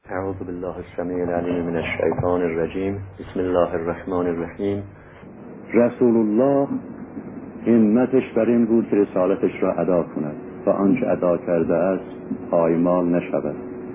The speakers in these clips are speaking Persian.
اعوذ بالله السمیع العلیم من الشیطان الرجیم. بسم الله الرحمن الرحیم. رسول الله همتش بر این بود که رسالتش را ادا کند و آنچه ادا کرده است پایمال نشود.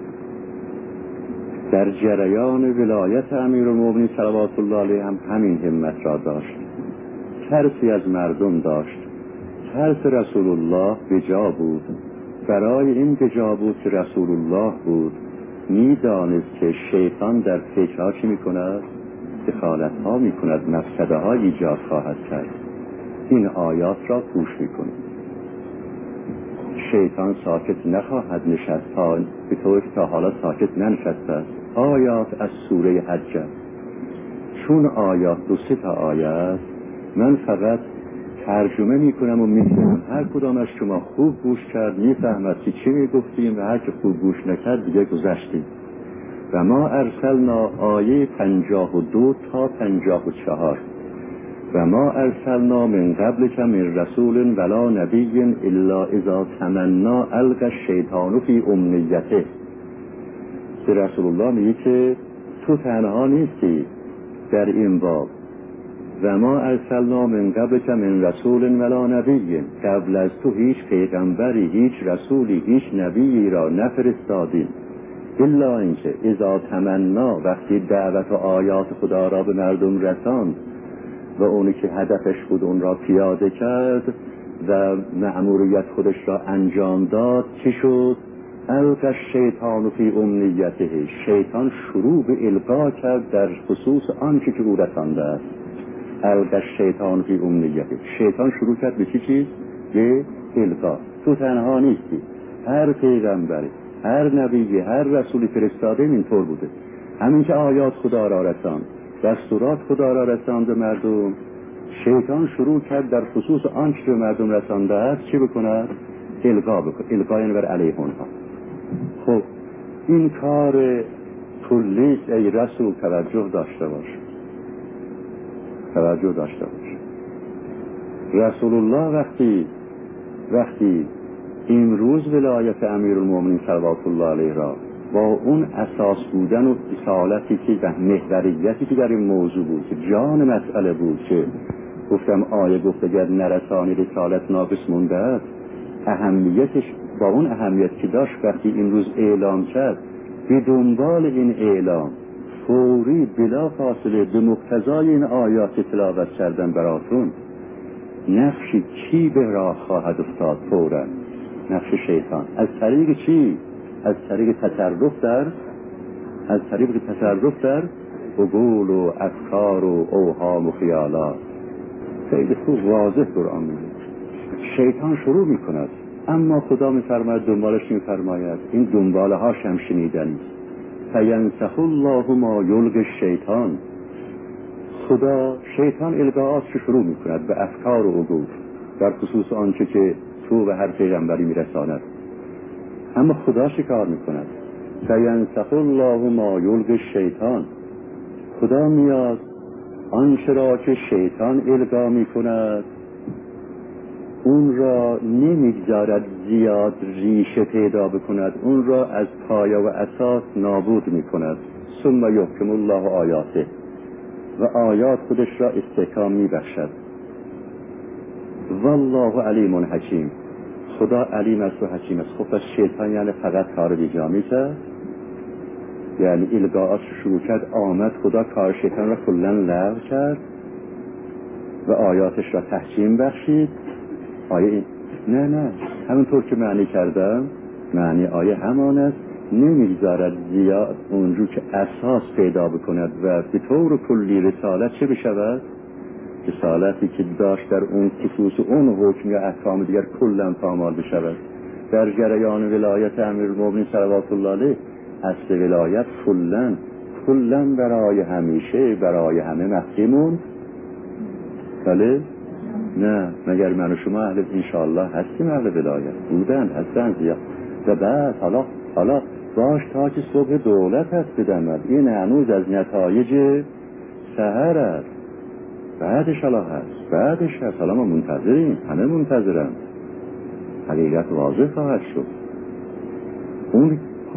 در جریان ولایت امیرالمومنین صلوات الله علیه هم همین همت را داشت. ترسی از مردم داشت. ترس رسول الله بجا بود. برای این بجا بود که رسول الله بود میدانست که شیطان در فکرها چی میکند؟ دخالت ها میکند، مفسده ها ایجاد خواهد کرد. این آیات را گوش میکنید. شیطان ساکت نخواهد نشست به طوری که تا حالا ساکت ننشسته است. آیات از سوره حج است. چون آیات 2-3 آیه است، من فقط ترجمه میکنم و میگم هر کدام از شما خوب گوش کرد میفهمد که چی میگفتیم و هر که خوب گوش نکرد دیگه گذشتیم. و ما ارسلنا آیه 52 تا 54. و ما ارسلنا من قبل که من رسول ولا نبی الا اذا تمنا القى الشیطان فی امنیته. که رسول الله میگه که تو تنها نیستی در این باب. و ما ارسلنا من قبل که من رسول ولا نبی، قبل از تو هیچ پیغمبری، هیچ رسولی، هیچ نبیی را نفرستادیم الا اینکه اذا تمنا، وقتی دعوت و آیات خدا را به مردم رساند و اونی که هدفش بود اون را پیاده کرد و مأموریت خودش را انجام داد، چی شد؟ القى الشیطان فی امنیته. شیطان شروع به القا کرد در خصوص آنچه که او رسانده است. القى الشیطان فی امنیته. شیطان شروع کرد به چی چیز؟ به القا. تو تنها نیستی. هر پیغمبری، هر نبی، هر رسولی فرستاده اینطور بوده. همین که آیات خدا را رساند، دستورات خدا را رساند به مردم، شیطان شروع کرد در خصوص آنچه به مردم رسانده است چی بکند؟ القا بکند. القا یعنی بر علیه اونها. خب این کار کلی ای رسول توجه داشته باش. توجه داشته باش. رسول الله وقتی امروز ولایت امیرالمومنین صلوات الله علیه را با اون اساس بودن و اصالتی که و محوریتی که در این موضوع بود که جان مسئله بود، که گفتم آیه گفت اگر نرسانی رسالت ناقص مونده است، اهمیتش با اون اهمیت که داشت وقتی امروز اعلام کرد، به دنبال این اعلام فوری بلا فاصله به مقتضای این آیات تلاوت کردن براتون، نقشی کی به راه خواهد افتاد؟ فوراً نقش شیطان. از طریق چی؟ از طریق تصرف در عقول و افکار و اوهام و خیالات. خیلی خوب واضح قرآن میگه شیطان شروع میکند، اما خدا میفرماید دنبالش میفرماید این دنباله ها هم شنیدنی. فینسخ الله ما یلقی الشیطان. خدا شیطان القاءات شروع میکند به افکار و عقول در خصوص آنچه که تو و هر پیغمبری میرساند. اما خدا شکار میکند. فینسخ الله ما یلقی الشیطان. خدا میاد آنچه را که شیطان القا میکند اون را نمیگذارد زیاد ریشه پیدا بکند، اون را از پایه و اساس نابود میکند. ثم یحکم الله آیاته. و آیات خودش را استحکام میبخشد. والله علیم حکیم. خدا علیم است و حکیم است. خب پس شیطان یعنی فقط کار بیجا میکرد، یعنی القاءات شروع کرد، آمد خدا کار شیطان را کلا لغو کرد و آیاتش را تحکیم بخشید. آیه این نه همونطور که معنی کردم، معنی آیه همان است. نمیگذارد زیاد اونجور که اساس پیدا بکند و به طور کلی رسالت چه بشود؟ رسالتی که داشت در اون خصوص اون حکم یا احکام دیگر کلا پامال بشود. در جریان ولایت امیرالمومنین صلوات الله علیه اصل ولایت کلا برای همیشه برای همه محکمون. بله؟ نه مگر من و شما اهل انشاءالله هستیم اهل ولایت هستن زیاد. و بعد حالا باش تا که صبح دولت هست بدمد، این هنوز از نتایج سحر است. بعدش هست. حالا ما منتظریم، همه منتظرم. حقیقت واضح خواهد شد. اون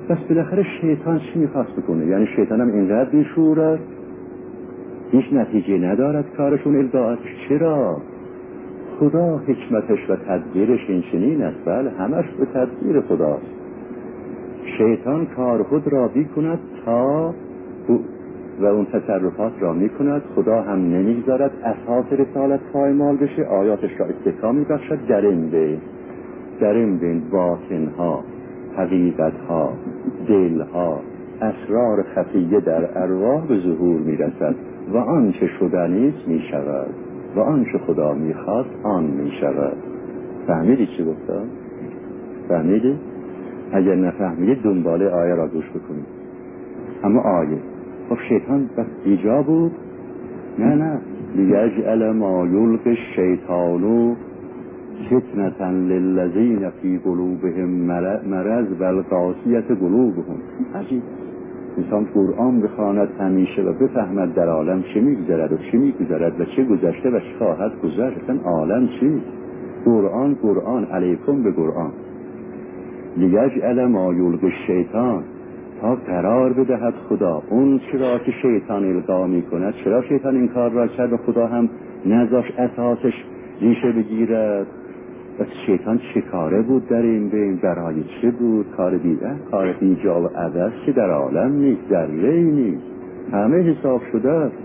بس بالاخره شیطان چی میخواست بکنه؟ یعنی شیطان هم اینقدر بیشوره هیچ نتیجه ندارد کارشون الگاهاتش. چرا؟ خدا حکمتش و تدبیرش این چنین است. بله همش به تدبیر خداست. شیطان کار خود را بیکند تا و اون تصرفات را میکند، خدا هم نمیگذارد اساس رسالت پایمال بشه، آیاتش را استحکام میبخشد. در این بین باطنها، حقیقتها، دلها، اسرار خفیه در ارواح به ظهور میرسد و آنچه شدنیست میشود و آنچه خدا میخواد آن میشود. فهمیدی چی گفتم؟ فهمیدی؟ اگر نفهمیدید دنباله آیه را گوش بکنید. اما آیه خب شیطان بس ایجا بود؟ نه لیجعل ما یلقی الشیطان فتنة للذین فی قلوبهم مرض و القاسیة قلوبهم. عجیب. انسان قرآن بخواند همیشه و بفهمد در عالم چه میگذرد و چه میگذرد و چه گذشته و چه خواهد گذشت. عالم چی؟ قرآن علیکم به قرآن. لیجعل ما یلقی الشیطان، تا قرار بدهد خدا اون چرا که شیطان القا می کند. چرا شیطان این کار را کرد و خدا هم نذاش اساسش ریشه بگیرد؟ بس شیطان چه کاره بود در این بین؟ برای چه بود؟ کار دیده؟ کار بیجا و عبث که در عالم نیست، ذره نیست، همه حساب شده است.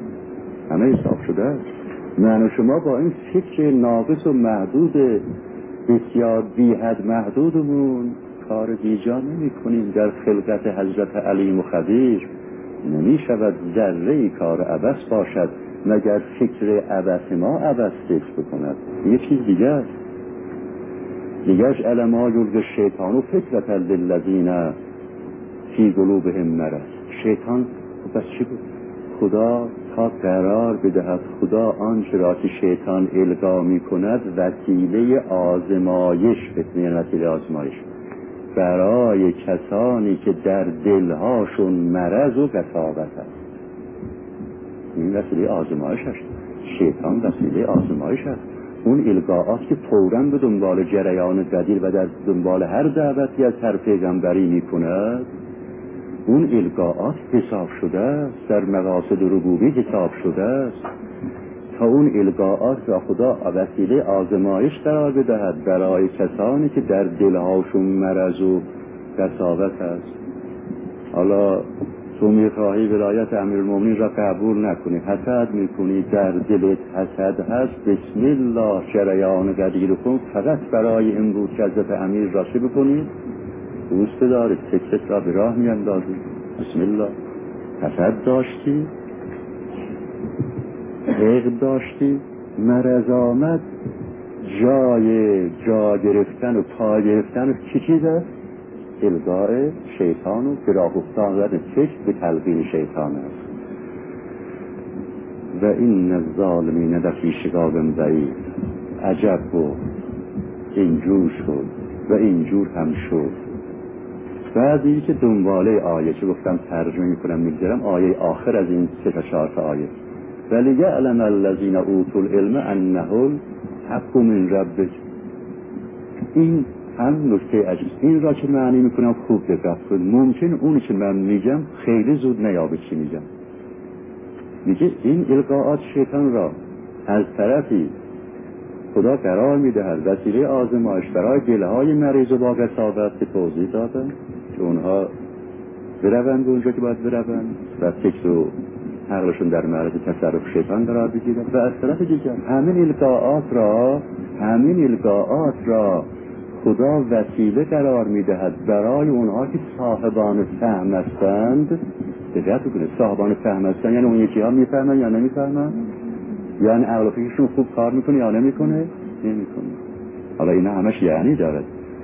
من و شما با این فکر ناقص و محدود بسیار بی‌حد محدودمون کار بیجا نمی کنیم. در خلقت حضرت علیم و خبیر نمی شود ذره کار عبث باشد مگر فکر عبث ما عبث فکر بکند. یه چیز دیگه است. لیجعل ما یلقی الشیطان فتنة للذین فی قلوبهم مرض. شیطان بس چی بود؟ خدا تا قرار بدهد خدا آنچه را که شیطان القا می کند وسیله آزمایش برای کسانی که در دلهاشون مرض و قساوت است. این وسیله آزمایش است. شیطان وسیله آزمایش است. اون القاءات که فوراً به دنبال جریان بدیل و در دنبال هر دعوتی از هر پیغمبری می کند، اون القاءات حساب شده است، در مقاصد ربوبی حساب شده است تا اون القاءات را خدا وسیله آزمایش قرار بدهد برای کسانی که در دلهاشون مرض و قساوت است. حالا تو میخواهی ولایت امیرالمومنین را قبول نکنی، حسد میکنی، در دلت حسد هست، بسم الله جریان قدیر کن فقط برای امروز که حضرت امیر را چه بکنی؟ دوست داری فکرت را به راه میاندازی. بسم الله. حسد داشتی، حقد داشتی، مرض آمد، جا گرفتن و پا گرفتن چی چیز است؟ القاء شیطان و گراه افتادن فکر به تلقین شیطان است. و این الظالمین لفی شقاق بعید. عجب بود اینجور شد و اینجور هم شد. بعدی که دنباله آیه چه گفتم ترجمه میکنم میگذارم آیه آخر از این 3-4 آیه. ولیعلم الذین اوتوا العلم انه الحق من ربک. این هم نکته عجیب. این را که معنی میکنم خوب دقت کنید. ممکن اونی که من میگم خیلی زود نیابه چی میگم. میگه این القاءات شیطان را از طرفی خدا قرار میدهد وسیله آزمایش برای دلهای مریض و با قساوت که توضیح دادن که اونها بروند به اونجا که باید بروند و فکر و عقلشون در معرض تصرف شیطان قرار بگیرد. و از طرف دیگر همین القاءات را خدا وسیله قرار میدهد برای اونها که صاحبان فهم هستند. دقت کنید، صاحبان فهم هستند یعنی اون یکی ها میفهمن یا نمیفهمن، یعنی عقل و فکرشون خوب کار میکنه یا نمیکنه. حالا اینا همش یعنی دارد.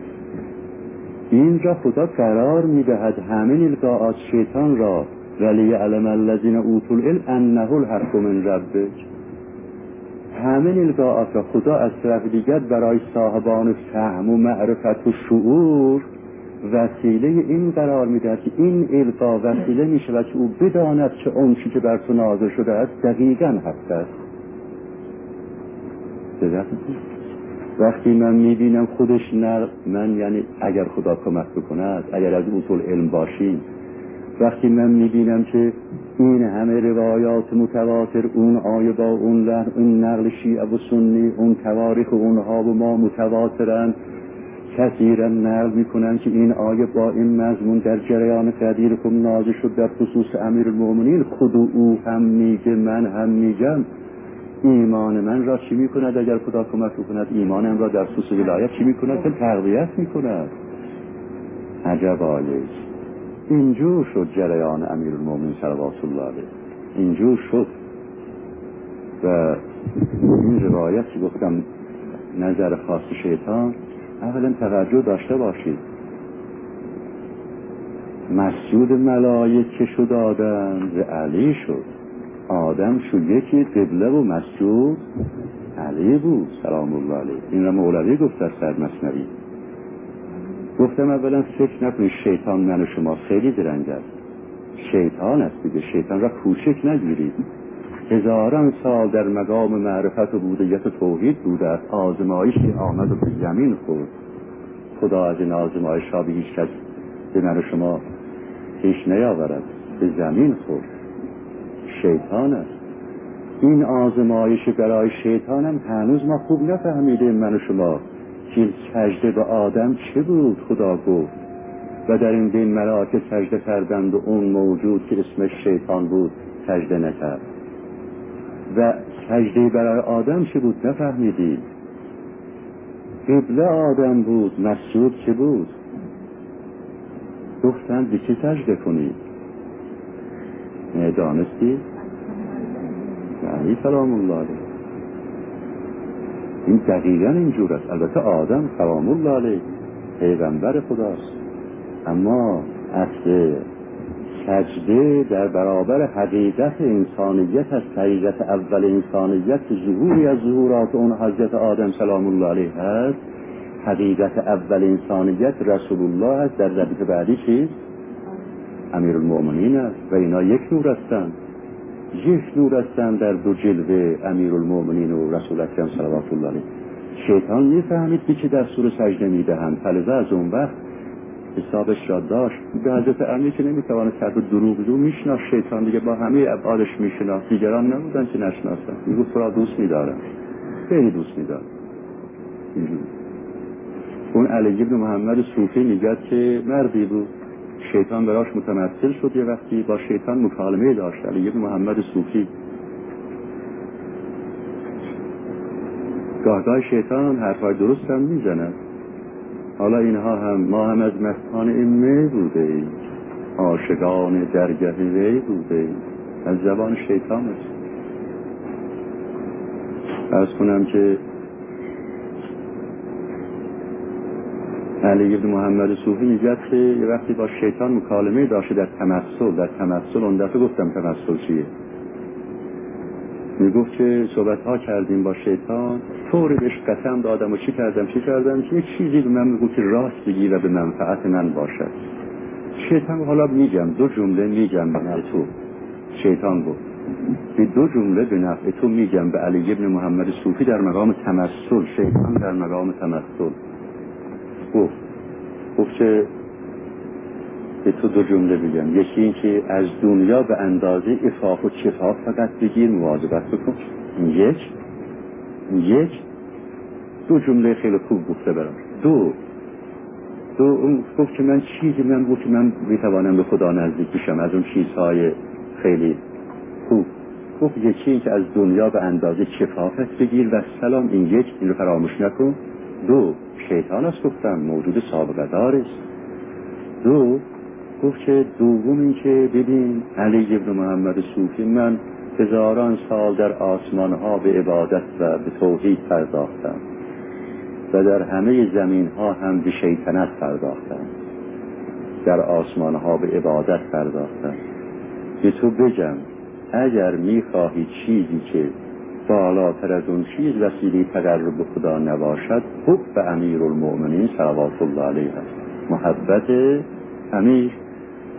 اینجا خدا قرار میدهد همین القاءات شیطان را ولیعلم الذین اوتوا العلم انه الحق من ربک. همین القاءات را خدا از طرف دیگر برای صاحبان فهم و معرفت و شعور وسیله این قرار میدهد که این القا وسیله میشود که او بداند که اون چیزی که بر تو نازل شده است دقیقاً حق است. وقتی من میبینم خودش من یعنی اگر خدا کمک بکند، اگر از اصول علم باشیم، وقتی من میبینم که این همه روایات متواتر، اون آیه با اون لحن، اون نقل شیعه و سنی، اون تواریخ اونها و ما متواترن، کثیرا نقل میکنن که این آیه با این مضمون در جریان قدیرکم نازل شد در خصوص امیرالمؤمنین، خود او هم میگه من هم میگم. ایمان من را چی میکند اگر خدا کمک بکند؟ ایمانم را در خصوص ولایت چی میکند؟ که تقویت میکند. عجب آیه. اینجور شد جریان امیرالمؤمنین صلوات الله علیه، اینجور شد. و این روایت که گفتم نظر خاص شیطان، اولا توجه داشته باشید، مسجود ملائکه شد آدم، ز علی شد. آدم شد یکی، قبله و مسجود علی بود سلام الله علیه. این را مولوی گفت در سر مثنوی. گفتم اولا فکر نکنید شیطان من و شما خیلی درنگ است. شیطان است دیگه، شیطان را کوچک نگیرید. هزاران سال در مقام معرفت و بودیت و توحید بوده است. آزمایشی آمد و به زمین خورد. خدا از این آزمایش ها به هیچ کس به من و شما پیش نیاورد، به زمین خورد. شیطان است. این آزمایش برای شیطان هم هنوز ما خوب نفهمیده من و شما که سجده به آدم چه بود. خدا گفت و در این بین ملائکه سجده کردند و اون موجود که اسمش شیطان بود سجده نکرد. و سجده برای آدم چه بود نفهمیدید. قبله آدم بود، مسجود چه بود؟ گفتند به چه سجده کنید؟ دانستی؟ یعنی سلام الله علیه. این دقیقا اینجور است. البته آدم سلام الله علیه پیغمبر خداست، اما اصل سجده در برابر حقیقت انسانیت است. حقیقت اول انسانیت ظهوری از ظهورات اون حضرت آدم سلام الله علیه هست. حقیقت اول انسانیت رسول الله است. در ردیف بعدی چیست؟ امیرالمؤمنین است. و اینا یک نور هستند، یک نور هستند در دو جلوه امیرالمؤمنین و رسول اکرم صلوات الله علیه. شیطان میفهمید که چه دستور سجده میدهند، فلذا از اون وقت حسابش را داشت. به حضرت امیر که نمیتواند صرف دروغجو میشناخت، شیطان دیگه با همه ابعادش میشناخت، دیگران نبودن که نشناختن. میگفت تو را دوست میدارم، خیلی دوست میدارم. اون علی بن محمد صوفی میگه که مردی بود، شیطان براش متمثل شد. یه وقتی با شیطان مکالمه داشت علی بن محمد صوفی. گاهگاه شیطان حرفای درست هم میزند. حالا اینها هم ما هم از مستان این می بوده ایم، عاشقان درگه وی بوده ایم. از زبان شیطان است. عرض کنم که علی بن محمد صوفی میگه که یه وقتی با شیطان مکالمه داشته در تمثل اون دفعه گفتم تمثل چیه؟ میگفت که صحبت ها کردیم با شیطان، طوری بهش قسم دادم و چی کردم که یک چیزی به من میگفت که راست بگی و به منفعت من باشد. شیطان حالا میگم دو جمله میگم به نفع تو. شیطان گفت به دو جمله به نفع تو میگم به علی بن محمد صوفی در مقام تمثل. شیطان در مقام تمثل گفت که به تو دو جمله بگم. یکی این که از دنیا به اندازه عفاف و کفاف فقط بگیر، مواظبت بکن. یک دو جمله خیلی خوب گفته برام. دو اون گفت که من بود که من میتوانم به خدا نزدیک بشم از اون چیزهای خیلی خوب. گفت یکی این که از دنیا به اندازه کفافت بگیر و سلام. این رو فراموش نکن. دو شیطان است گفتم، موجود سابقه دار است. گفت که دوم این که ببین علی بن محمد صوفی، من هزاران سال در آسمان ها به عبادت و به توحید پرداختم و در همه زمین ها هم به شیطنت پرداختم. در آسمان ها به عبادت پرداختم. به تو بگم اگر میخواهی چیزی که بالاتر از اون چیز وسیله تقرب به خدا نباشد، حب امیرالمؤمنین صلوات الله علیه است. محبت امیر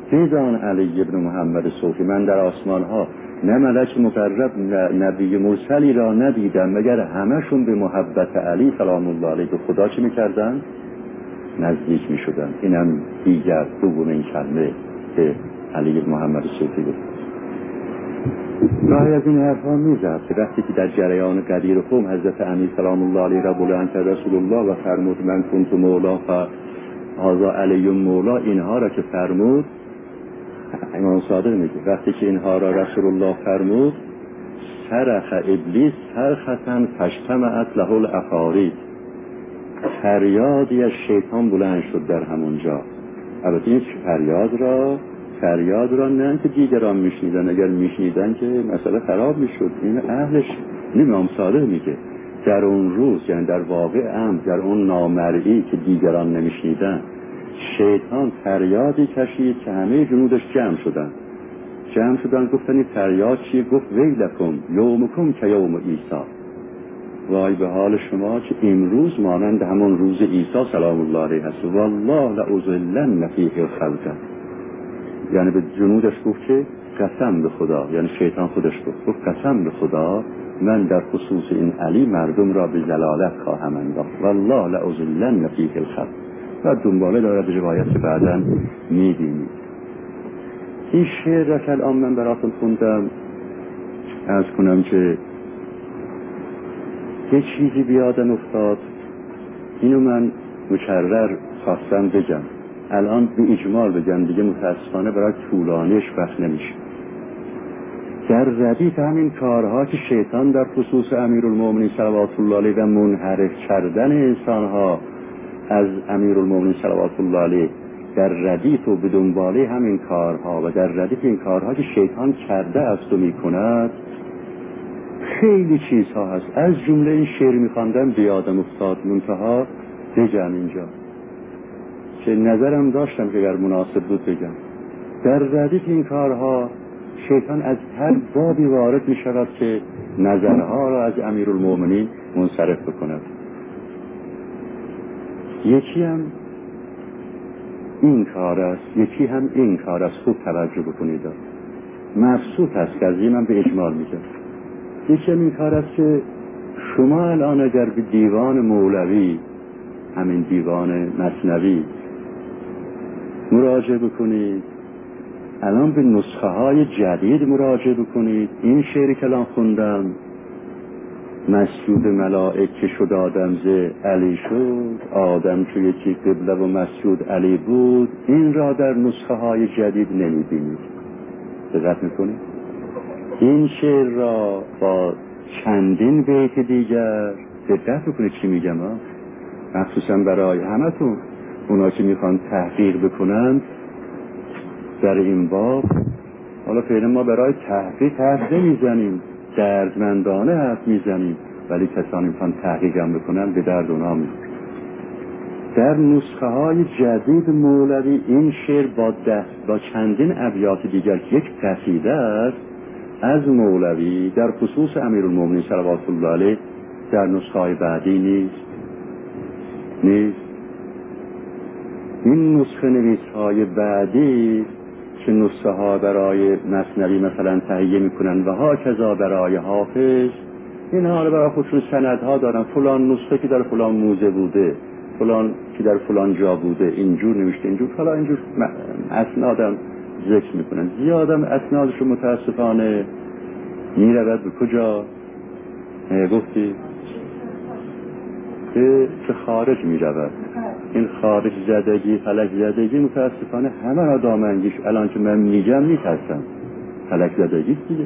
بدان علی ابن محمد صوفی من در آسمان ها نه ملک مقرب نه نبی مرسلی را ندیدم مگر همشون به محبت علی سلام الله علیه به خدا چه میکردن؟ نزدیک میشدن. اینم دیگر دوم این کلمه که علی ابن محمد صوفی گفت. گاهی از این حرفا میزد که وقتی که در جریان قدیر قوم حضرت امیر سلام الله علیه را بلند کرد رسول الله و فرمود من کنت مولا فهذا علی مولا، اینها را که فرمود امام صادق میگه وقتی که اینها را رسول الله فرمود صرخ ابلیس صرخة فاجتمعت له العفارید، فریادی از شیطان بلند شد در همونجا. البته این فریاد را نه که دیگران میشنیدن، اگر میشنیدن که مسئله خراب میشد. این اهلش امام صادق میگه در اون روز، یعنی در واقع در اون نامرئی که دیگران نمیشنیدن، شیطان فریادی کشید که همه جنودش جمع شدن گفتن این فریاد چیه؟ گفت ویلکم یومکم که یوم عیسی، وای به حال شما که امروز مانند همون روز عیسی سلام الله علیه هست. والله لأضلن فیه الخلق، یعنی به جنودش گفت که قسم به خدا، یعنی شیطان خودش گفت قسم به خدا من در خصوص این علی مردم را به ضلالت خواهم انداخت. والله لأضلن فیه الخلق. و دنباله دارد روایت که بعداً می‌بینید. این شعر را که الان من براتون خوندم، عرض کنم که یه چیزی بیادم افتاد، اینو من مکرر خواستم بگم، الان به اجمال بگم دیگه متاسفانه برای طولانیش وقت نمیشه. در ردیف همین کارها که شیطان در خصوص امیرالمومنین صلوات الله علیه و منحرف کردن انسانها از امیرالمومنین صلوات الله علیه، در ردیف و به دنباله همین کارها و در ردیف این کارها که شیطان کرده است و میکند خیلی چیزها هست. از جمله این شعر میخواندم بیادم افتاد، منتها بگم اینجا که نظرم داشتم که اگر مناسب بود بگم. در ردیف این کارها شیطان از هر بابی وارد میشود که نظرها را از امیرالمومنین منصرف بکند. یکی هم این کار است، یکی هم این کار است. خوب توجه بکنید، مبسوط است که از این من به اجمال میگم. یکی هم این کار است که شما الان اگر به دیوان مولوی، همین دیوان مثنوی مراجعه بکنید، الان به نسخه های جدید مراجعه بکنید، این شعری که الان خوندم مسجود ملائکه شد آدم ز علی شد، آدم چو یکی قبله و مسجود علی بود، این را در نسخه های جدید نمیبینید. دقت میکنید؟ این شعر را با چندین بیت دیگر، دقت بکنید چی میگم ها، مخصوصا برای همتون اونا که میخوان تحقیق بکنند در این باب. حالا فعلا ما برای تحقیق حرف نمیزنیم، دردمندانه حرف میزنیم، ولی کسانی میخوان تحقیق هم بکنن به درد اونا میخوره. در نسخه های جدید مولوی این شعر با چندین ابیات دیگر یک قصیده است از مولوی در خصوص امیرالمومنین صلوات الله علیه در نسخه های بعدی نیست. این نسخه نویس های بعدی که نسخه ها برای مثنوی مثلا تهیه میکنن و ها کذا برای حافظ، این حالا برای خودشون سندها دارن، فلان نسخه که در فلان موزه بوده، فلان که در فلان جا بوده، اینجور نوشته، اینجور حالا اینجور اسنادم ذکر میکنن. زیادم اسنادش متاسفانه میرود به کجا؟ گفتی که خارج میرود. این خارج زدگی، فلک زدگی متاسفانه همه را دامنگیش الان که من میگم میترسم. فلک زدگی دیگه،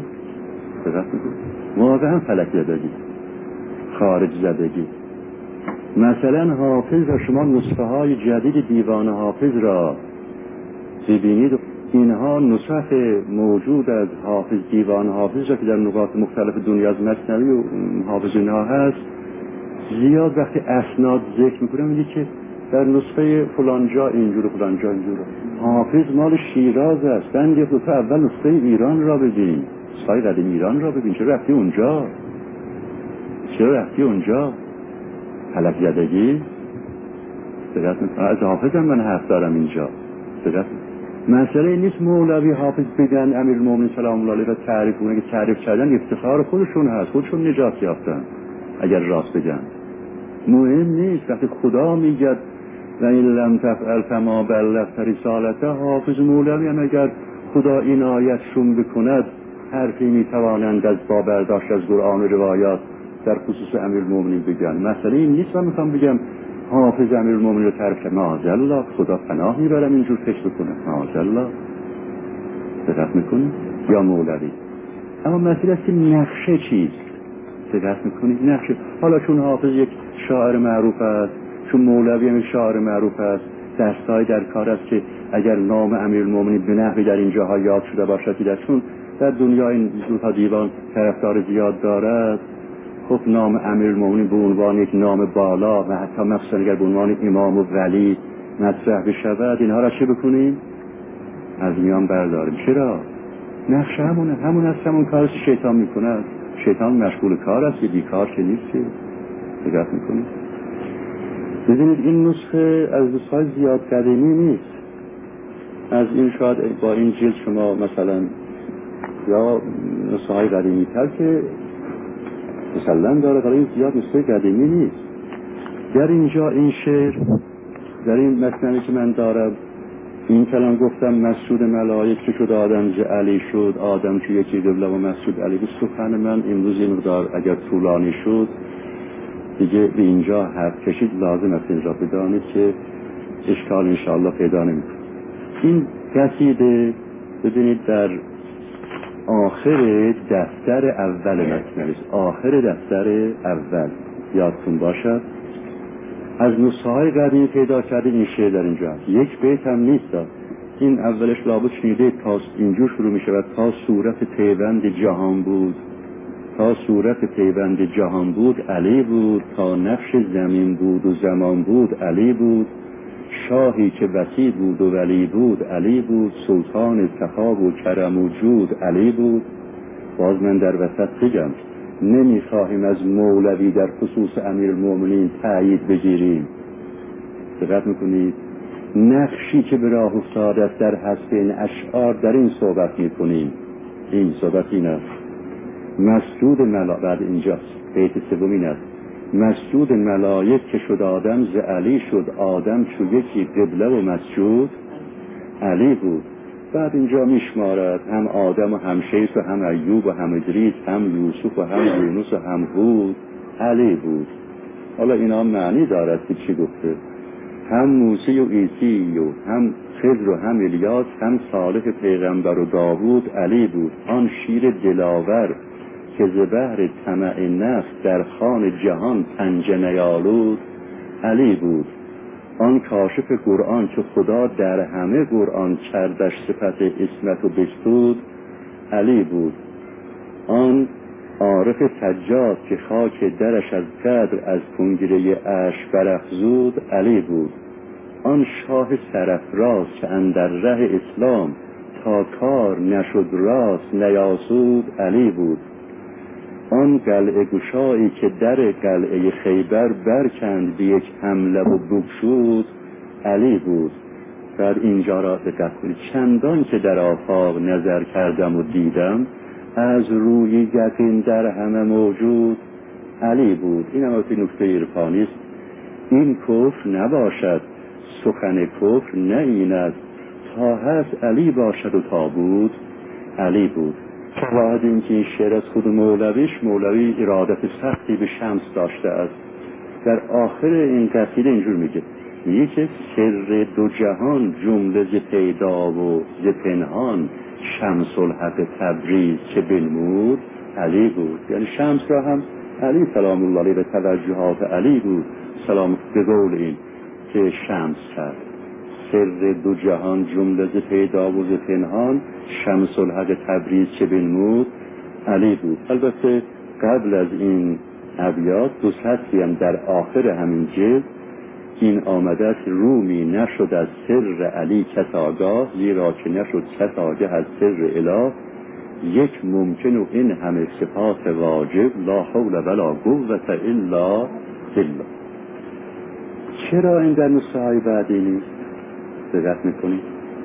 واقعا فلک زدگی، خارج زدگی. مثلا حافظ را شما نسخه های جدید دیوان حافظ را ببینید، اینها نسخ موجود از حافظ، دیوان حافظ را که در نقاط مختلف دنیا از مثنوی و حافظ اینها هست، زیاد وقتی اسناد ذکر میکنم میگه که در نسخه فلانجا اینجور فلانجا اینجور. حافظ مال شیراز است. بندی خود اول نسخه ایران را ببین، نسخه قدیم ایران را ببین. چرا رفتی اونجا؟ فلک زدگی. از حافظم من حرف دارم اینجا. مسئله نیست مولوی حافظ بگن امیرالمومنین سلام الله علیه و تعریف کنه که تعریف کردن افتخار خودشون هست، خودشون نجات یافتن اگر راست بگن. مهم نیست وقتی خدا میگه و این لم تفعل فما بلغت رسالته. حافظ مولوی هم اگر خدا این آیتشون بکند حرفی میتوانند از با برداشت از قرآن و روایات در خصوص امیرالمومنین بگن. مسئله این نیست. من میخوام بگم حافظ امیرالمومنین رو تعریف کرد، معاذالله خدا پناه میبرم اینجور فکر بکنه، معاذالله. دقت میکنی؟ یا مولوی. اما مسئله است که نقشه چیست؟ دقت میکنی؟ نقشه. حالا چون حافظ یک شاعر معروف است، چون مولوی هم یک شاعر معروف است، دستای در کار است که اگر نام امیرالمومنین به نحوی در این جاها یاد شده باشد که چون در دنیا این دو دیوان طرفدار زیاد دارد، خب نام امیرالمومنین به عنوان یک نام بالا و حتی مثلا اگر به عنوان امام و ولی مطرح بشود، اینها را چه بکنیم؟ از میان برداریم. چرا؟ نقشه همون است، همون کار است شیطان میکند. شیطان مشغول کار است، یه بیکار که نیست. دقت میکنید؟ ببینید این نسخه از نسخه زیاد قدیمی نیست. از این شاید با این جلد شما مثلا یا نسخه های قدیمی تر که مسلم داره، ولی این زیاد نسخه قدیمی نیست. در اینجا این شعر در این متنی که من دارم، این کلام گفتم مسجود ملائک چه شد آدم ز علی شد، آدم چه یکی قبله و مسجود علی. به سخن من امروز این مقدار اگر طولانی شد دیگه به اینجا حرف کشید لازم است اینجا بدانید که اشکال انشاءالله پیدا نمی‌کنه. این قصیده ببینید در آخر دفتر اول متن است. آخر دفتر اول یادتون باشد. از نسخه‌های قدیمی پیدا کرده این شعر در اینجا هست. یک بیت هم نیست. این اولش لابد شنیده تا اینجور شروع می شود: تا صورت پیوند جهان بود، تا صورت پیوند جهان بود علی بود، تا نقش زمین بود و زمان بود علی بود، شاهی که وسیع بود و ولی بود علی بود، سلطان سخا و کرم و جود علی بود. باز من در وسط بگم نمیخواهیم از مولوی در خصوص امیرالمومنین تأیید بگیریم. دقت میکنید؟ نقشی که به راه افتاده است در حسب این اشعار در این صحبت میکنیم. این صحبت این است: مسجود ملائک، بعد اینجاست بیت سوم این است: مسجود ملائک که شد آدم ز علی شد، آدم چو یکی قبله و مسجود علی بود. بعد اینجا میشمارد هم آدم و هم شیث و هم ایوب و هم ادریس، هم یوسف و هم یونس و هم هود علی بود. حالا اینا معنی دارد که چی گفته. هم موسی و عیسی و هم خضر و هم الیاس، هم صالح پیغمبر و داوود علی بود. آن شیر دلاور که ز بحر طمع نفس در خوان جهان پنجه نیالود علی بود. آن کاشف قرآن که خدا در همه قرآن کردش صفت اسمت و بستود علی بود. آن عارف سجاد که خاک درش از قدر از کنگره اش برافزود علی بود. آن شاه سرافراز که اندر ره اسلام تا کار نشد راست نیاسود علی بود. آن قلعه گشایی که در قلعه خیبر برکند به یک حمله و بگشود علی بود. بعد اینجا را دقت کنید: چندان که در آفاق نظر کردم و دیدم، از روی یقین در همه موجود علی بود. این هم از نکته عرفانی است. این کفر نباشد، سخن کفر نه این است، تا هست علی باشد و تا بود علی بود. شواهد این که این شعر از خود مولوی ارادت سختی به شمس داشته است. در آخر این قصیده اینجور میگه که سر دو جهان جمله ز پیدا و ز پنهان، شمس الحق تبریز که بنمود علی بود. یعنی شمس را هم علی سلام الله علیه و توجهات علی بود. سلام به قول این که شمس کرد. سر دو جهان جمله ز پیدا و ز پنهان، شمس الحق تبریز که بنمود علی بود. البته قبل از این ابیات دو سطری هم در آخر همین جلد این آمده است: رومی نشد از سر علی کس آگاه، زیرا که نشد کس آگه از سر اله، یک ممکن و این همه صفات واجب، لا حول ولا قوة الا بالله. چرا این در نسخه های بعدی نیست؟ دقت میکنید؟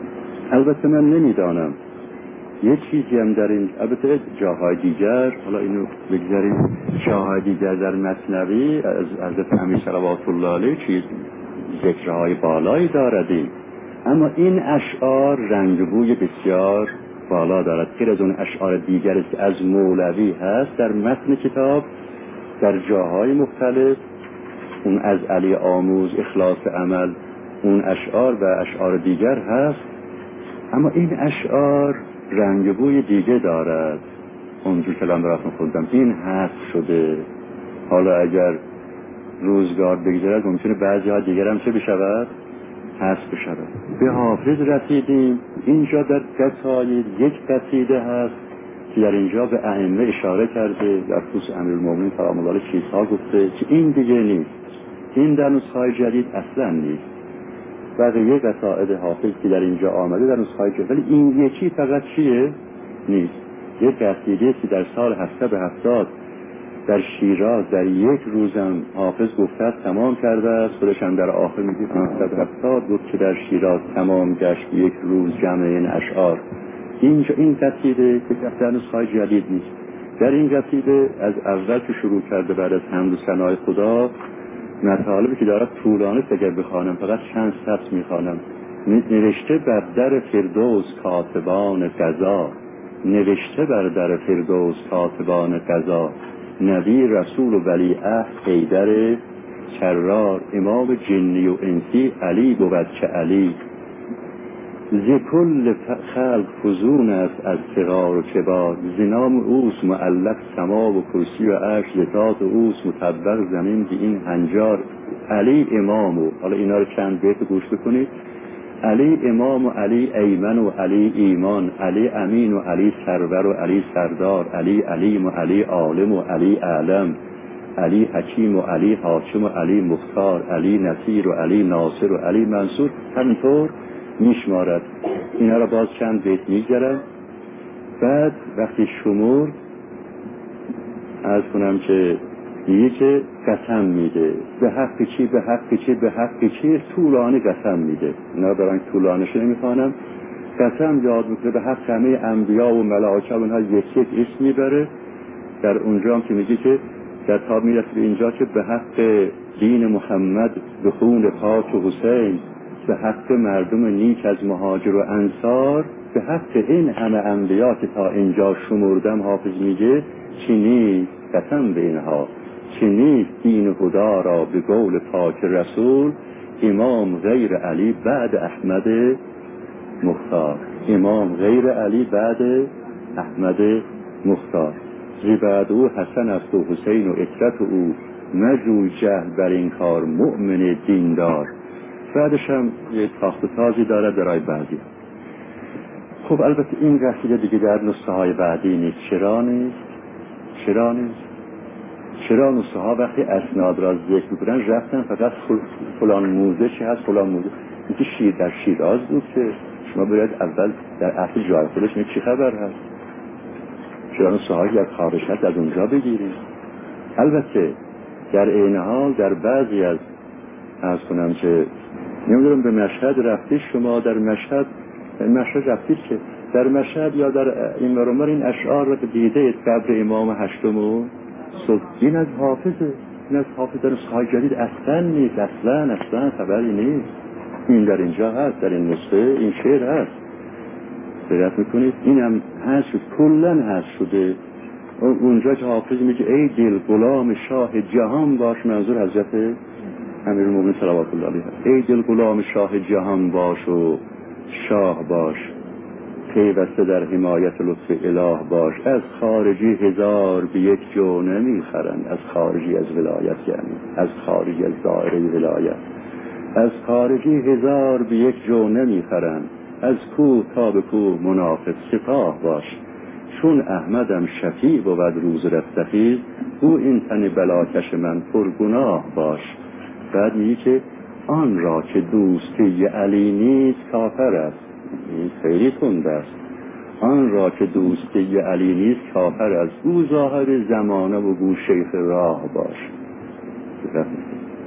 البته من نمیدانم یه چیزی هم در این، البته جاهای دیگر، حالا اینو بگذاریم، جاهای دیگر در مثنوی از حضرت امیر صلوات الله علیه چیز ذکرهای بالایی داردیم، اما این اشعار رنگ بوی بسیار بالا دارد. غیر از اون اشعار دیگر است که از مولوی هست در متن کتاب در جاهای مختلف، اون از علی آموز، اخلاص عمل، اون اشعار و اشعار دیگر هست، اما این اشعار رنگ بوی دیگه دارد. اونجور که الان براتون خوندم این حذف شده. حالا اگر روزگار بگذرد ممکنه بعضی ها دیگر هم چه بشود؟ حذف بشود. به حافظ رسیدیم. اینجا در قصاید یک قصیده هست که در اینجا به ائمه اشاره کرده، در خصوص امیرالمومنین سلام الله علیه چیزها گفته که این دیگه نیست، این در نسخه‌های جدید اصلا نیست. بقیه قصائد حافظ که در اینجا آمده در نسخه‌های جدید، ولی این یکی فقط چیه؟ نیست. یک قصیده که در سال 770 در شیراز در یک روزم حافظ گفته تمام کرده است، خودش هم در آخر میگه 770 گفت که در شیراز تمام گشت یک روز جمع این اشعار. اینجا این قصیده که در نسخه‌های جدید نیست. در این قصیده از اول که شروع کرده بعد از حمد و ثنای خدا، مطالبی که دارد طولانی است، اگر بخوانم فقط چند سطر میخوانم. نوشته بر در فردوس کاتبان قضا، نوشته بر در فردوس کاتبان قضا، نبی رسول و ولی عهد حیدر کرار، امام جنی و انسی علی بود چه علی، ز کل خلق فزون است از صغار و کبار، ز نام اوست معلق سما و کرسی و عرش، ز ذات اوست مطبق زمین به این هنجار، علی امامو. حالا اینا رو چند بیت گوش بکنید. علی امام و علی ایمن و علی ایمان، علی امین و علی سرور و علی سردار، علی علیم و علی عالم و علی اعلم، علی حکیم و علی حاکم و علی مختار، علی نصیر و علی ناصر و علی منصور. همینطور میشمارد. اینا را باز چند بیت میگذرم. بعد وقتی شمور عرض کنم که میگه که قسم میده به حق چی، به حق چی، به حق چی، طولانی قسم میده. اینا برای طولانش نمیخوانم. قسم یاد میکنه به حق همه انبیا و ملائکه و اینها یک یک اسم میبره. در اونجا هم که میگه که در تا میرسه به اینجا که به حق دین محمد به خون پاک حسین، به حق مردم نیک از مهاجر و انصار، به حق این همه انبیا که تا اینجا شمردم، حافظ میگه چی نیست قسم به اینها، چی نیست دین خدا را به قول پاک رسول، امام غیر علی بعد احمد مختار، امام غیر علی بعد احمد مختار، زی بعد او حسن است و حسین و اطرت او، مجوی جهل بر این کار مؤمن دیندار. بعدش هم یه تاخت و تازی داره برای بعدی. خب البته این قصیده دیگه در نسخه های بعدی نیست. چرا نیست؟ چرا نیست؟ چرا نسخه ها وقتی اسناد را ذکر میکنن رفتن فقط فلان موزه چه هست فلان موزه، اینکه شیر در شیراز بود که شما باید اول در اصل جای خودش چی خبر هست. چرا نسخه هایی در خارج هست از اونجا بگیریم. البته در این حال در بعضی از عرض کنم که نمیدونم به مشهد رفتید شما، در مشهد رفتید که در مشهد یا در این مرمر این اشعار را دیده قبر امام هشتم و این از حافظه، این از حافظ در نسخه‌های جدید اصلا نیست، اصلا خبری نیست. این در اینجا هست، در این نسخه این شعر هست، دقت میکنید این هم هست شد، کلن هست شده. اونجا که حافظ میگه ای دل غلام شاه جهان باش، منظور حضرت امیرالمومنین صلوات الله علیه، ای دل غلام شاه جهان باش و شاه باش، پیوسته در حمایت لطف اله باش، از خارجی هزار به یک جو نمیخرند، از خارجی از ولایت یعنی از خارجی از دائره ولایت، از خارجی هزار به یک جو نمیخرند، از کوه تا به کوه منافق سپاه باش، چون احمدم شفیع بود روز رستخیز، او این تن بلاکش من پرگناه باش. بعد میگه که آن را که دوستی علی نیست کافر است، این خیلی تند است، آن را که دوستی علی نیست کافر است، او ظاهر زمانه و گو شیخ راه باش.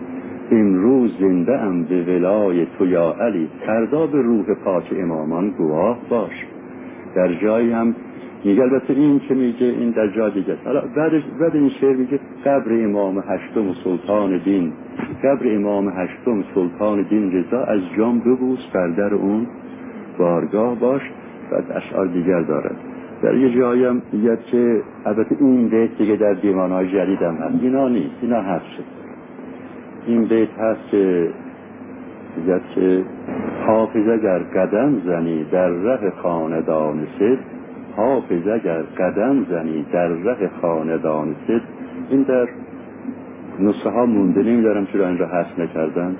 امروز زنده ام به ولای تو یا علی، فردا به روح پاک امامان گواه باش. در جایی هم میگه، البته این که میگه این در جای دیگه، حالا بعد این شعر میگه قبر امام هشتم سلطان دین، قبر امام هشتم سلطان دین رضا، از جام ببوس بر در اون بارگاه باش. بعد اشعار دیگر داره. در یه جایی هم میگه که البته این بیت دیگه در دیوانهای جدید هم هست، اینا نیست، اینا هست. این بیت هست که میگه که حافظ اگر قدم زنی در ره خاندان صد، حافظ اگر قدم زنی در ره خاندان صد. این در نسخه ها مونده، نمیدارم چرا این را حذف نکردن.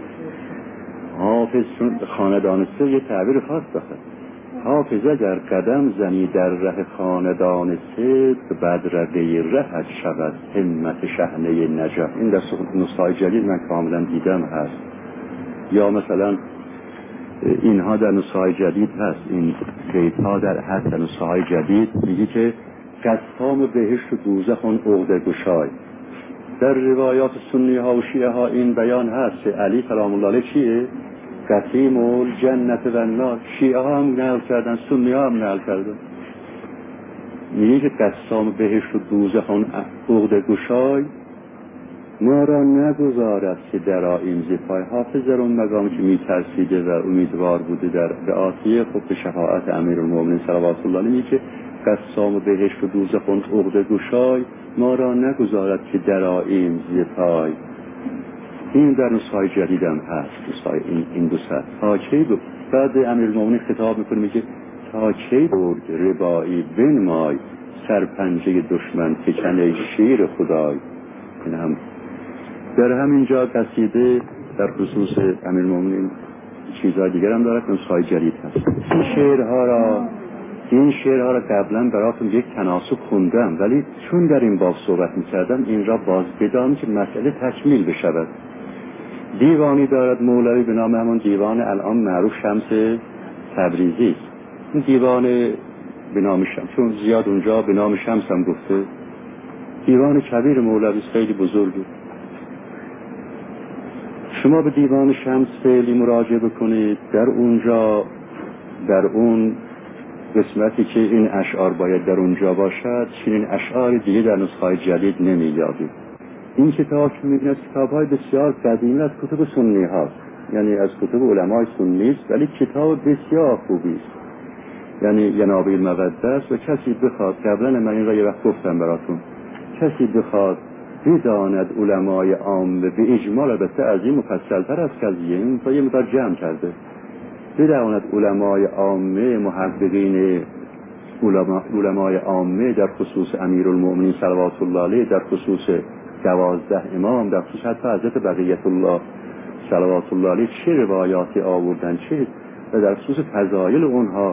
حافظ چون خاندان صد یه تعبیر خاص داره. حافظ اگر قدم زنی در ره خاندان صد، بدر غیرهت شود همت شحنه نجف. این در نسخه جدید من کاملا دیدم هست. یا مثلا اینها در نسخه جدید هست، این بیت ها در هست در نسخه جدید میگه که قسام بهشت و دوزخ اون عقده گشای. در روایات سنی ها و شیعه ها این بیان هست که علی سلام الله علیه چیه؟ قسیم الجنت و النار. شیعه ها هم نقل کردن، سنی ها هم نقل کردن. میگه که قسام بهشت و دوزخ اون عقده گشای، ما را نگذارد که دراییم ز پای. حافظ در اون مقامی که میترسیده و امیدوار بوده در رعایت خب به شفاعت امیرالمومنین صلوات الله علیه، میگه قسام بهشت و دوزخ اون عقده گشای، ما را نگذارد که دراییم ز پای. این در نسخه جدید هم هست، نسخه این دو سطر. تا کی بود؟ بعد امیرالمومنین خطاب میکنه میگه تا کی بود ربایی بنمای، سرپنجه دشمن فکنه شیر خدای. این هم در همینجا قصیده در خصوص امیرالمومنین چیزهای دیگر هم دارد، نسخه جدید هست. این شعرها را قبلا براتون یک تناسب خوندم، ولی چون در این باب صحبت می‌کردم این را باز بدانم که مسئله تکمیل بشود. دیوانی دارد مولوی به نام همون دیوان الان معروف شمس تبریزی. این دیوان به نام شمس، چون زیاد اونجا به نام شمس هم گفته، دیوان کبیر مولوی خیلی بزرگی. شما به دیوان شمس فعلی مراجعه بکنید، در اونجا در اون قسمتی که این اشعار باید در اونجا باشد، چنین اشعار دیگه در نسخه جدید نمی‌یابید. این کتاب که می‌بینید کتاب‌های بسیار قدیمی از کتب سنی هاست، یعنی از کتب علمای سنی است، ولی کتاب بسیار خوبی است، یعنی ینابع المودة است. و کسی بخواد، قبلا من این را یه وقت گفتم براتون، کسی بخواد بداند علمای عامه به اجمال، البته از این مفصل‌تر از قضیه، این تا یه مقدار جمع کرده، بداند علمای عامه، محققین علمای عامه در خصوص امیرالمومنین صلوات الله علیه، در خصوص 12 امام، در خصوص حتی حضرت بقیت الله صلوات الله علیه چه روایاتی آوردن، چه و در خصوص فضایل اونها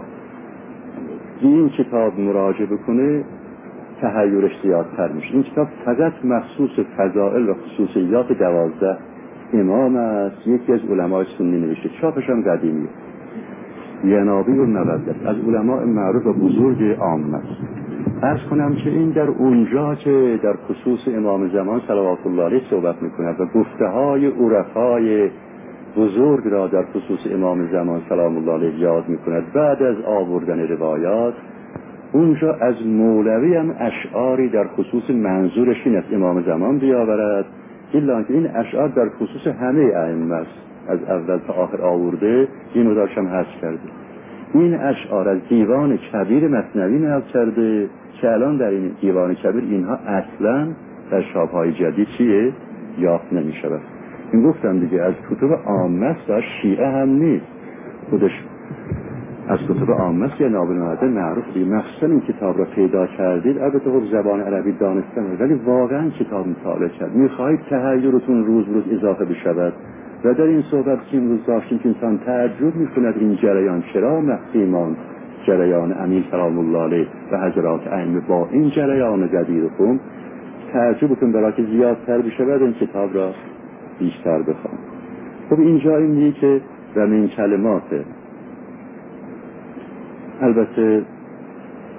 این کتاب مراجعه بکنه تحیرش زیادتر میشه. این کتاب فقط مخصوص فضائل و خصوصیات 12 امام است، یکی از علمای سنی نوشته، چاپش هم قدیمیه، ینابع المودة، از علماء معروف و بزرگ عامه است. عرض کنم که این در اونجا که در خصوص امام زمان صلوات الله علیه صحبت میکند و گفته های عرفای بزرگ را در خصوص امام زمان سلام الله علیه یاد میکند، بعد از آوردن روایات اونجا از مولوی هم اشعاری در خصوص منظورش این است امام زمان بیاورد، الا که این اشعار در خصوص همه ائمه است، از اول تا آخر آورده، این رو داشتم حذف کرده. این اشعار از دیوان کبیر مثنوی نقل کرده که الان در این دیوان کبیر اینها اصلا در چاپ‌های جدید چیه؟ یافت نمی‌شود. این گفتم دیگه از کتب عامه است و شیعه هم نیست، خودش از کتب عامه است، یا ینابع المودة معروف دیگه. مخصوصا این کتاب را پیدا کردید، البته خب زبان عربی دانستن، ولی واقعا کتاب مطالعه کرد. می‌خواهید تحیرتون روز روز اضافه بشود و در این صحبت که امروز داشتیم که انسان تعجب می‌کند این جریان چرا مخفی ماند، جریان امیر سلام الله علیه و حضرات ائمه با این جریان جدید خون، تعجبتون برای که زیادتر بشود این کتاب را بیشتر بخوان. خب اینجا این میگه که و من کلمات، البته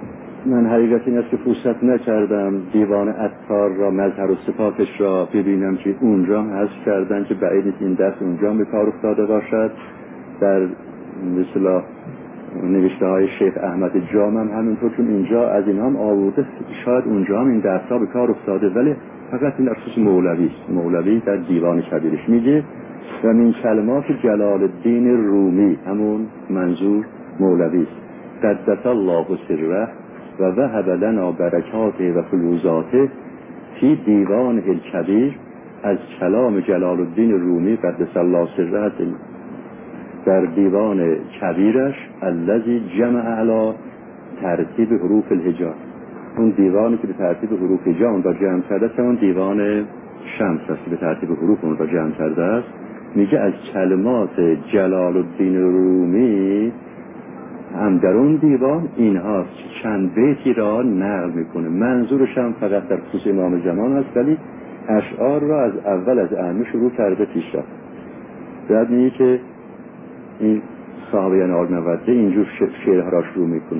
من حقیقت این است که فرصت نکردم دیوان عطار را، مظهر و صفاتش را ببینم که اونجا حذف کردن که بعید نیست این دست اونجا به کار افتاده باشد. در مثلا نوشته های شیخ احمد جام هم همینطور، چون اینجا از این هم آورده، شاید اونجا هم این دست ها به کار افتاده، ولی فقط این در خصوص مولوی است. مولوی در دیوان کبیرش میگه و من کلمات جلال الدین رومی، همون منظور مولوی است. قدس الله سره و وهب لنا برکاته و فیوزاته فی دیوان الکبیر، از کلام جلال الدین رومی قدس الله سره در دیوان کبیرش الذی جمع علی ترتیب حروف الهجا. اون دیوانی که به ترتیب حروف هجا اون را جمع کرده است، اون دیوان شمس است که به ترتیب حروف اون را جمع کرده است. میگه از کلمات جلال الدین رومی هم در اون دیوان اینهاست که چند بیتی را نقل میکنه. منظورش هم فقط در خصوص امام زمان است، ولی اشعار را از اول از اهمی شروع کرده پیش رفت. بعد میگه که این صحابه آل مودة اینجور شعرها را شروع میکنه: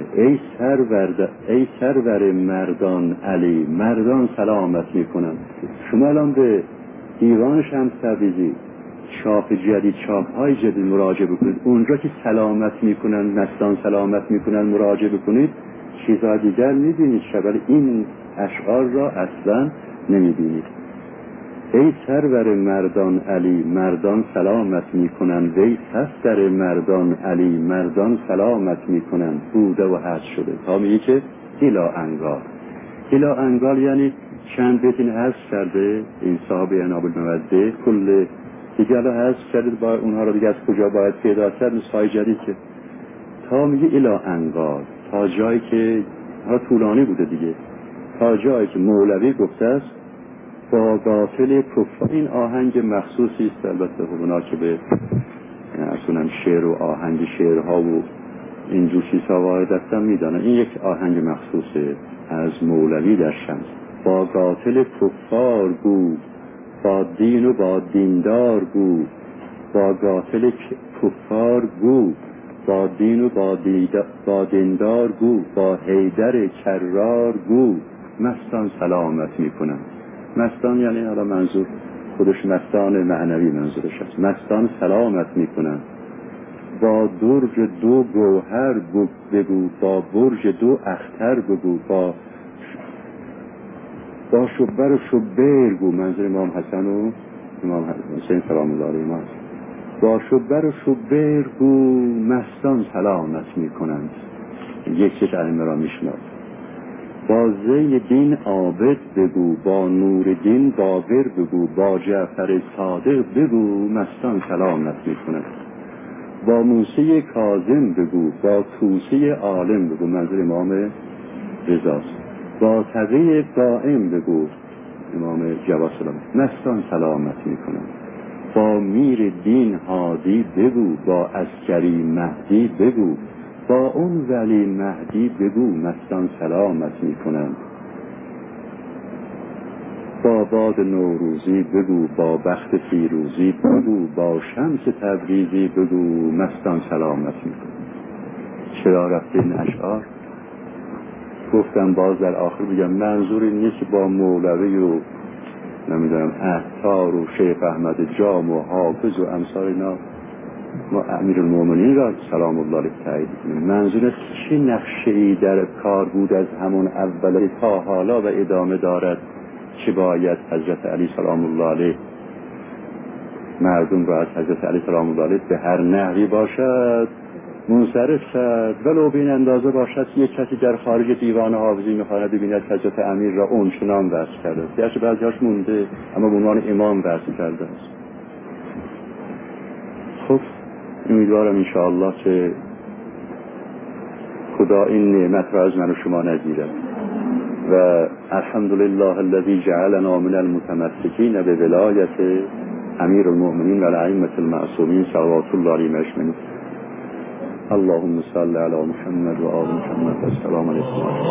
ای سرور مردان علی، مردان سلامت میکنن. شما الان به دیوان شمس تبریزی چاپ جدید، چاپ های جدید مراجعه بکنید، اونجا که سلامت میکنن، مستان سلامت میکنن مراجعه بکنید، چیزها دیگر میبینید، شبیه این اشعار را اصلا نمیبینید. ای سرور مردان علی، مردان سلامت میکنن، وی سر مردان علی، مردان سلامت میکنن. بوده و هست شده تا میگه که الا انگار. الا انگار یعنی چند بیتین حذف کرده این صحابه آل مودة، کل دیگه الان حذف کرده، با اونها را دیگه از کجا باید پیدا کرد؟ نسخه‌های جدید که تا میگه الا انگار، تا جایی که ها طولانی بوده دیگه، تا جایی که مولوی گفته است با قاتل کفار. این آهنگ مخصوصی است، البته اونا که به اصلا شعر و آهنگ شعرها و اینجور چیزها وارد هستن میدانن، این یک آهنگ مخصوصه از مولوی در شمس. با قاتل کفار بود، با دین و با دیندار بود، با قاتل کفار بود، با دین و با دیندار بود، با حیدر کرار بود، مستان سلامت میکنم. مستان یعنی حالا منظور خودش مستان معنوی منظورش است. مستان سلامت میکنن. با درج دو گوهر بگو، با برج دو اختر بگو، با شبر و شبیر گو، منظور امام حسن و امام حسین سلام الله علیه ما. با شبر و شبیر گو، مستان سلامت میکنند. یک ائمه را میشناس. با زی دین عابد بگو، با نور دین باقر بگو، با جعفر صادق بگو، مستان سلامت میکنند. با موسی کاظم بگو، با توسی عالم بگو، منظور امام رضاست. با تقی قائم بگو، امام جواد سلام، مستان سلامت میکنند. با میر دین هادی بگو، با عسکری مهدی بگو، با اون ولی مهدی بگو، مستان سلامت میکنند. با باد نوروزی بگو، با بخت فیروزی بگو، با شمس تبریزی بگو، مستان سلامت میکنند. چرا رفته این اشعار؟ گفتم باز در آخر بگم منظوری نیست با مولوی و نمیدونم عطار و شیخ احمد جام و حافظ و امثال اینا ما امیرالمومنین را سلام الله علیه تایید کنیم. منظور چه نقشه‌ای در کار بود از همون اول تا حالا و ادامه دارد که باید حضرت علی سلام الله علیه مردم را از حضرت علی سلام الله علیه به هر نحوی باشد منصرف شد، ولو به این اندازه باشد یک کسی در خارج دیوان حافظی میخواهد ببیند حضرت امیر را اونچنان وصف کرده است، گرچه بعضی‌هاش مونده اما به عنوان امام وصف کرده است. خب امیدوارم انشاءالله که خدا این نعمت را از من و شما نگیرد و الحمدلله الذی جعلنا من المتمسکین به ولایت امیر المؤمنین و الائمة المعصومین صلوات الله علیهم اجمعین. اللهم صل علی محمد و آل محمد. السلام علیکم.